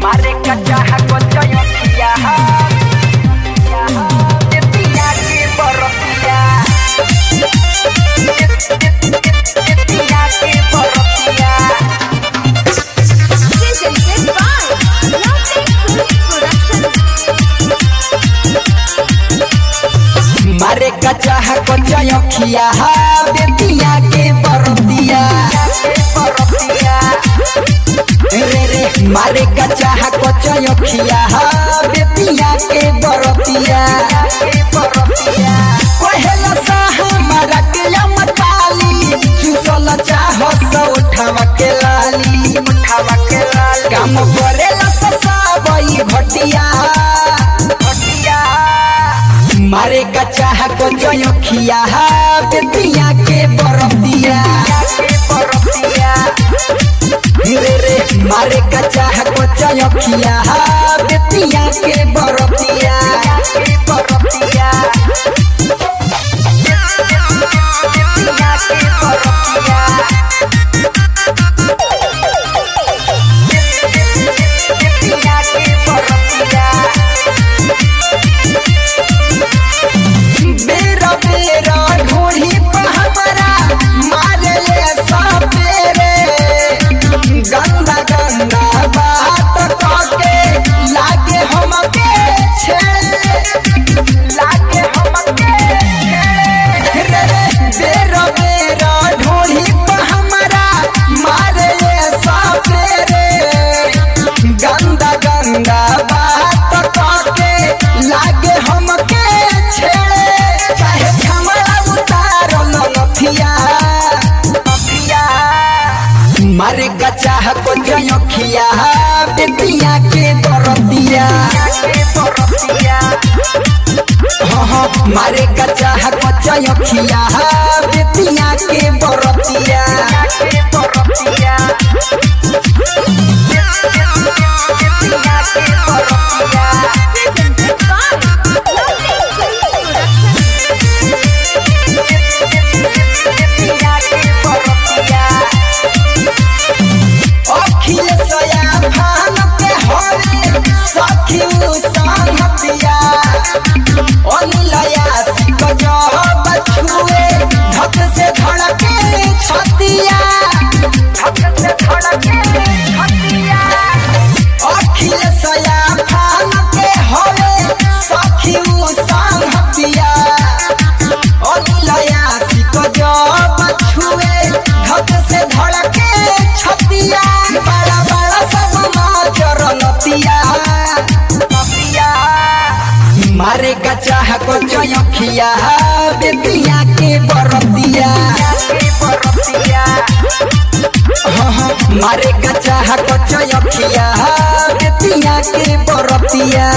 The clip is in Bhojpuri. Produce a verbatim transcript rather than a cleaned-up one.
मारे कच्चा है कच्चा यखिया ये पिया के बरतिया ये पिया के बरतिया मारे कच्चा है कच्चा यखिया बेटिया के बरतिया रे रे मारे कच्चा है कच्चा यखिया बेटिया के बरतिया कहला सा हमारा के मताली चुसल चाह सो उठावा के लाली उठावा के लाली काम करेला ससाबई घटिया मारे कच्चा है कच्चा यखिया बेटिया के बरतिया रे रे मारे कच्चा है कच्चा यखिया बेटिया के बरतिया बरतिया बेटिया के बरतिया बेटिया के बरतिया बेरा बेरा ढोली पे हमारा मारे ले सापेरे गंदा गंदा बात करके लागे हमके छेड़े लागे हमके छेड़े बेरा बेरा ढोली पे हमारा मारे ले सापेरे गंदा गंदा बात करके लागे हमके मारे कच्चा है कच्चा यखिया बेटिया के बरतिया हाँ हाँ मारे कच्चा है कच्चा यखिया बेटिया के बरतिया बेटिया के बरतिया मारे कच्चा है कच्चा यखिया बेटिया के बरतिया हाँ हाँ मारे कच्चा है कच्चा यखिया बेटिया के बरतिया